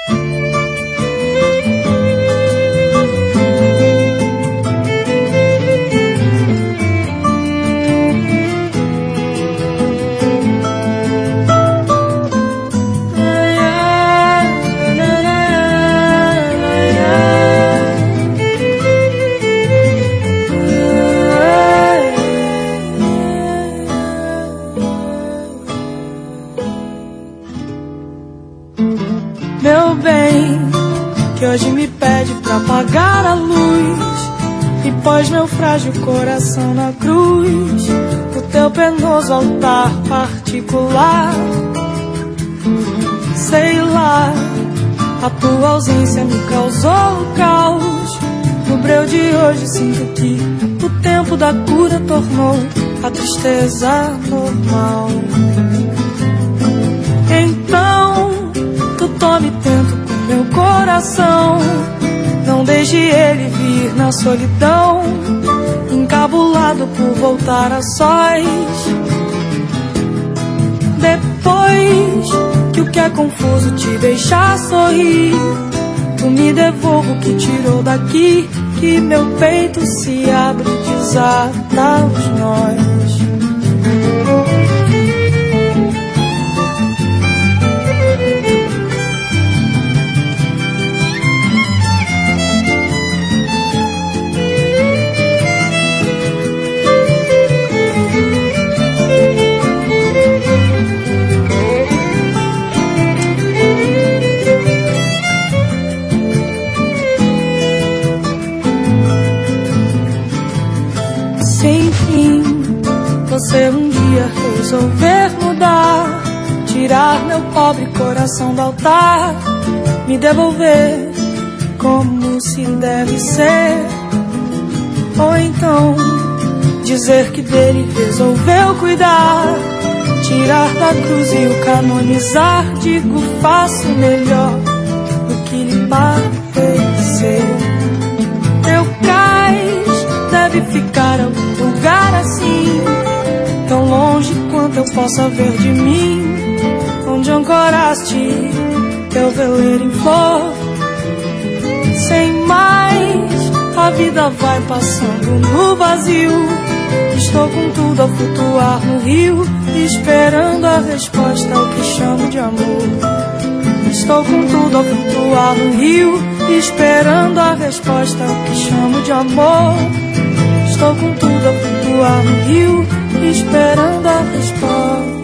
Meu bem, que hoje me pede pra apagar a luz e pôs meu frágil coração na cruz, o teu penoso altar particular. Sei lá, a tua ausência me causou caos. No breu de hoje sinto que o tempo da cura tornou a tristeza normal. Então tu tome tento com meu coração, não deixe ele vir na solidão, encabulado por voltar a sós. Depois que o que é confuso te deixar sorrir, tu me devolva o que tirou daqui, que meu peito se abre e desata os nós. Enfim, você um dia resolver mudar, tirar meu pobre coração do altar, me devolver como se deve ser. Ou então dizer que dele resolveu cuidar, tirar da cruz e o canonizar. Digo, faço melhor do que lhe parecer. Teu cais deve ficar ao lugar assim, tão longe quanto eu possa ver de mim, onde ancoraste teu veleiro em flor. Sem mais, a vida vai passando no vazio, estou com tudo a flutuar no rio, esperando a resposta ao que chamo de amor. Estou com tudo a flutuar no rio, esperando a resposta ao que chamo de amor. Estou com tudo a flutuar no rio, esperando a resposta.